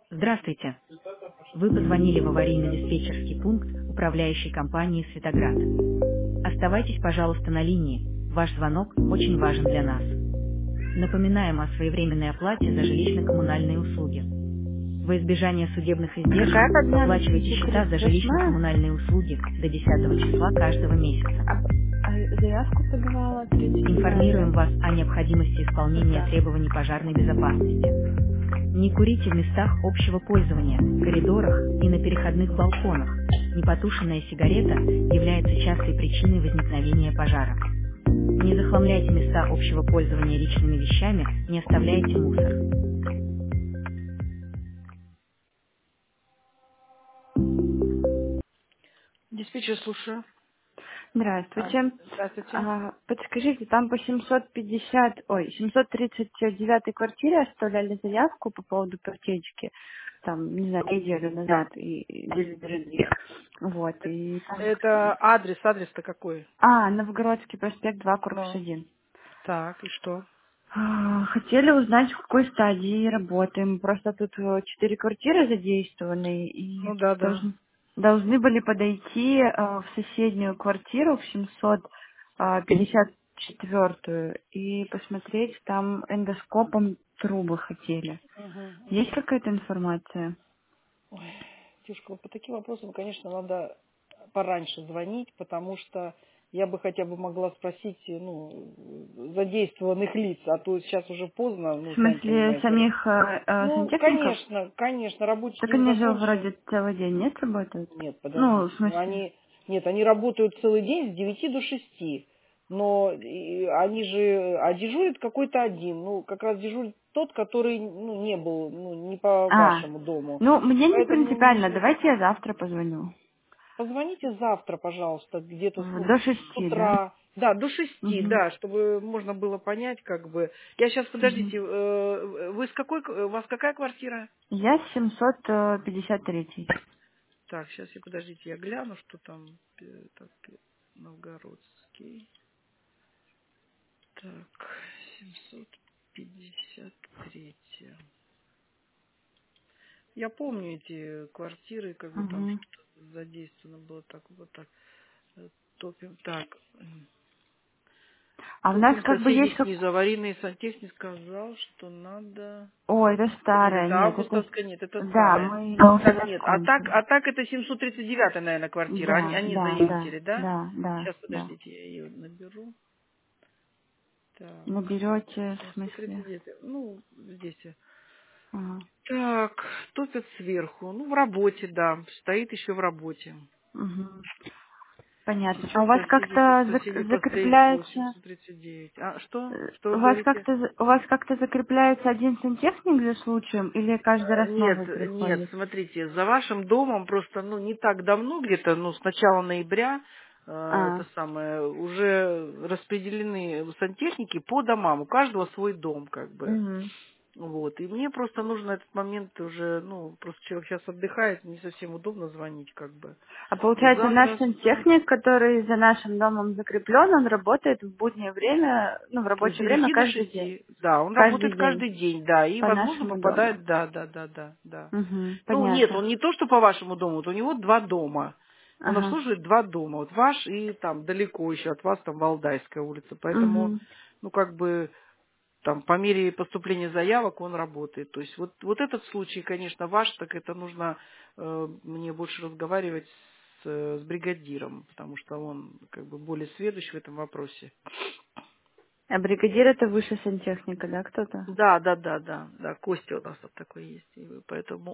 Здравствуйте. Вы позвонили в аварийно-диспетчерский пункт управляющей компании «Светоград». Оставайтесь, пожалуйста, на линии. Ваш звонок очень важен для нас. Напоминаем о своевременной оплате за жилищно-коммунальные услуги. Во избежание судебных издержек Какая подмена? оплачивайте счета за 38-я? жилищно-коммунальные услуги до 10 числа каждого месяца. Заявку подавала 39-я. Информируем вас о необходимости исполнения Да. требований пожарной безопасности. Не курите в местах общего пользования, коридорах и на переходных балконах. Непотушенная сигарета является частой причиной возникновения пожара. Не захламляйте места общего пользования личными вещами, не оставляйте мусор. Диспетчер, слушаю. Здравствуйте. Здравствуйте. Подскажите, там по 739 квартире оставляли заявку по поводу протечки, там, не знаю, неделю назад, или даже две. Вот, и там... Это адрес-то какой? Новгородский проспект 2, корпус Ну, 1. так, и что? Хотели узнать, в какой стадии работаем. Просто тут 4 квартиры задействованы, и Ну да. должны были подойти в соседнюю квартиру, в 754-ю, и посмотреть там эндоскопом трубы хотели. Есть Мгм. какая-то информация? Ой, Тюшка, вот по таким вопросам, конечно, надо пораньше звонить, потому что я бы хотя бы могла спросить, задействованных лиц, а то сейчас уже поздно, В сами смысле, понимаете. самих Ну, сантехников? конечно, рабочий Так день они же закончен. вроде целый день, нет, работают? Нет, Ну, в подождите. смысле... Нет, они работают целый день с 9 до 6. Но они же, дежурит какой-то один. Ну, как раз дежурит тот, который, не был, не по А, вашему дому. ну, мне не Поэтому принципиально. Давайте я завтра позвоню. позвоните завтра, пожалуйста, где-то До с 6, да? утра. Да, до 6, Угу. да, чтобы можно было понять, как бы. Я сейчас, Угу. подождите, вы с какой, у вас какая квартира? Я 753. Так, сейчас подождите, я гляну, что там. Так, Новгородский. Так, 753. Я помню эти квартиры, как бы там Угу. что-то задействовано было так, вот так. Топим. Так, А у нас топим как бы есть соседей как... снизу. Аварийный сантехник сказал, что надо... О, это Нет, старая, это нет, это... августовская, нет, это Да, старая. мы уже Нет, а закончили. так это 739, наверное, квартира. Да, Они да, да, заметили, да? да, да, Сейчас, да. подождите, я ее наберу. Так, Наберете, в смысле? 739. Ну, здесь. Ага. Так, топят сверху. Ну, в работе, да. Стоит еще в работе. Угу. Понятно. А Сейчас у вас как-то соседи по сейфу закрепляется... 739. А что? Что У вы вас говорите? как-то у вас как-то закрепляется один сантехник за случаем или каждый раз Нет, новый нет, приходит? смотрите, за вашим домом просто, не так давно, где-то, с начала ноября, А, это самое, уже распределены сантехники по домам, у каждого свой дом, как бы. угу. Вот, и мне просто нужно этот момент уже, просто человек сейчас отдыхает, не совсем удобно звонить, как бы. А Вот получается, наш завтра с утра, сантехник, который за нашим домом закреплен, он работает в буднее время, ну, в с рабочее время 9 до 6, да, он каждый работает день каждый день, да, и, по возможно, нашему дому. попадает, да. Угу, Ну, нет, понятно. он не то, что по вашему дому, вот у него 2 дома. Он Ага. обслуживает 2 дома. Вот ваш и там далеко еще от вас, там Валдайская улица. Поэтому, Угу. как бы, там, по мере поступления заявок он работает. То есть вот этот случай, конечно, ваш, так это нужно мне больше разговаривать с бригадиром, потому что он, как бы, более сведущ в этом вопросе. А бригадир это выше сантехника, да, кто-то? Да, Костя у нас там такой есть. И поэтому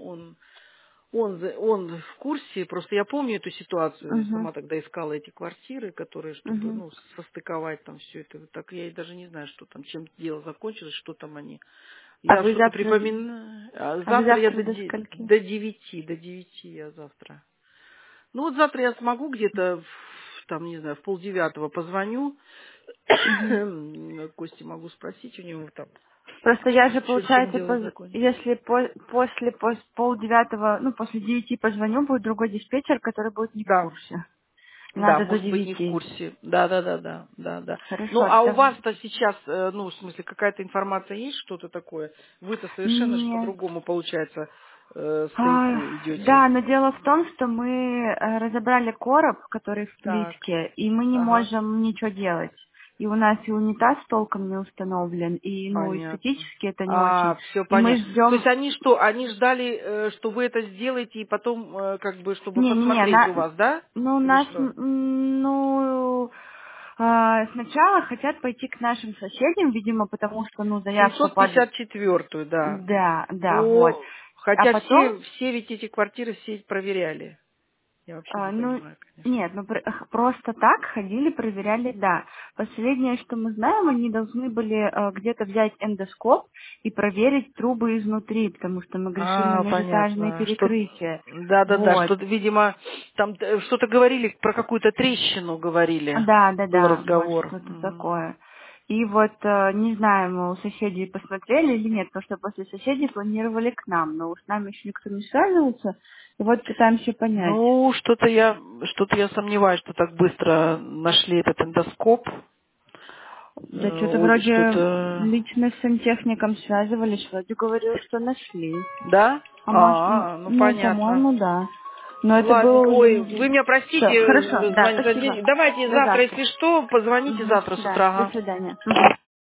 он в курсе, просто я помню эту ситуацию, я Угу. сама тогда искала эти квартиры, которые, чтобы, Угу. состыковать там все это. Вот так я и даже не знаю, что там, чем дело закончилось, что там они. А Я вы что-то завтра, припоминаю. а вы Завтра я завтра до скольки? до девяти я завтра. Ну вот завтра я смогу где-то, там, не знаю, в полдевятого позвоню. Угу. Кости могу спросить у него там, Просто я же, чем получается, дело закончится. если после полдевятого, ну, после 9 позвоню, будет другой диспетчер, который будет не в Да, курсе. да, Надо до может быть, не в 9. курсе. Да. Ну, Хорошо, а у тогда... вас-то сейчас, в смысле, какая-то информация есть, что-то такое? Вы-то совершенно же Нет. по-другому, получается. стоите, идете? Да, но дело в том, что мы разобрали короб, который в Так. плитке, и мы не Ага. можем ничего делать. И у нас и унитаз толком не установлен, и, Понятно. эстетически это не очень. Все И мы понятно. То есть ждем. они что, они ждали, что вы это сделаете, и потом, как бы, чтобы Не, посмотреть у вас, да? ну, Или нас, что? сначала хотят пойти к нашим соседям, видимо, потому что, заявка по адресу. 754-ю, да. Да, вот. Ну, А хотя потом, все ведь эти квартиры все проверяли. Я вообще не ну, понимаю, конечно. нет, просто так ходили, проверяли, да. Последнее, что мы знаем, они должны были где-то взять эндоскоп и проверить трубы изнутри, потому что мы грешим на межэтажные Понятно. Что, перекрытия. да, Вот. что, видимо, там что-то говорили, про какую-то трещину говорили. Был Да, вот разговор. что-то Мгм. такое. И вот не знаю, мы у соседей посмотрели или нет, потому что после соседей планировали к нам, но с нами еще никто не связывался, и вот пытаемся понять. Ну, что-то я сомневаюсь, что так быстро нашли этот эндоскоп. Да что-то вроде Что-то... лично с сантехником связывались, вроде говорил, что нашли. Да? А может, Ну понятно. по-моему, да. Но это Ладно, был... ой, вы меня простите, Все, хорошо, да, спасибо. давайте До завтра, завтра. если что, позвоните завтра с Да, утра. до Ага. свидания. Мгм.